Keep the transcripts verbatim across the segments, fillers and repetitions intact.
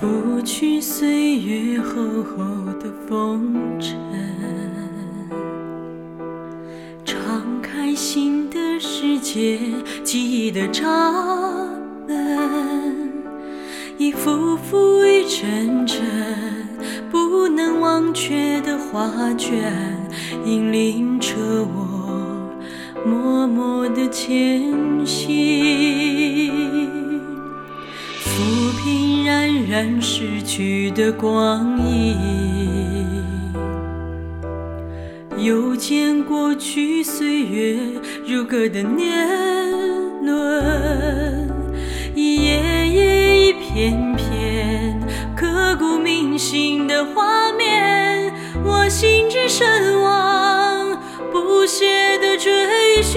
拂去岁月厚厚的风尘，敞开新的世界，记忆的闸门，一幅幅一帧帧不能忘却的画卷，引领着我默默的前行，抚平冉冉逝去的光阴，又见过去岁月如歌的年轮，一页页一片片刻骨铭心的画面，我心之神往不懈地追寻，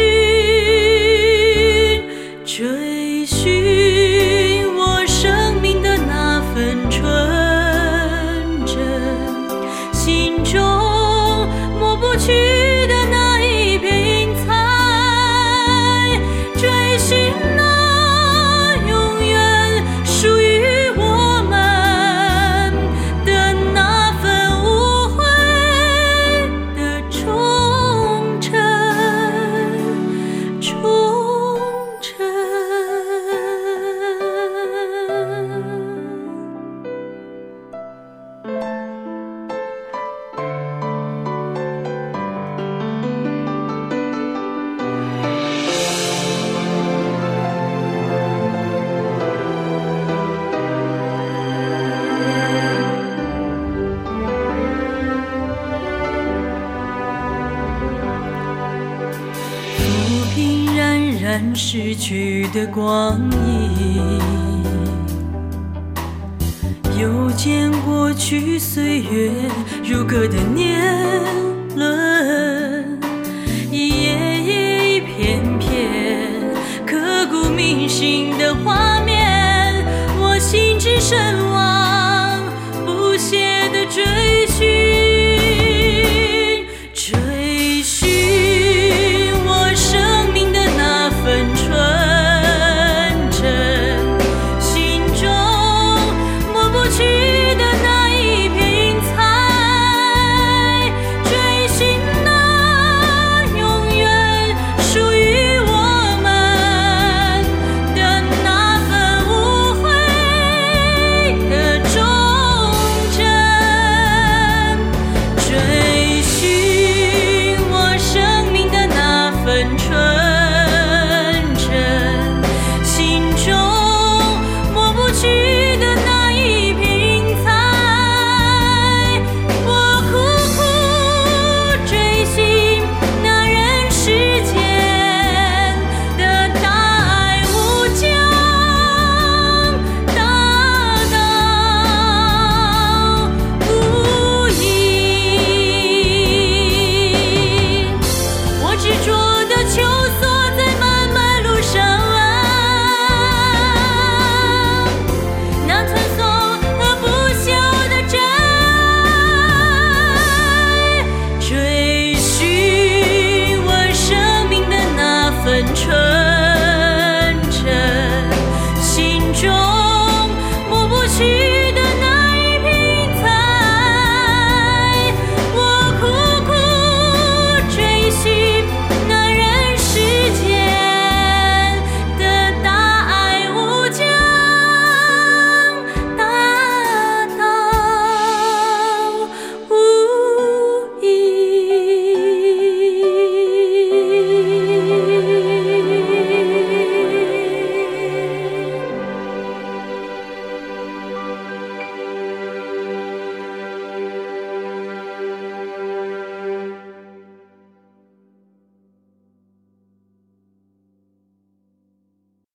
追寻我生命的那份纯真，心中抹不去的那一片云彩，追寻那永远属于我们的那份无悔的忠诚，忠诚。抚平冉冉逝去的光阴，又见过去岁月如歌的年轮，一页页一片片刻骨铭心的画面，我心之神往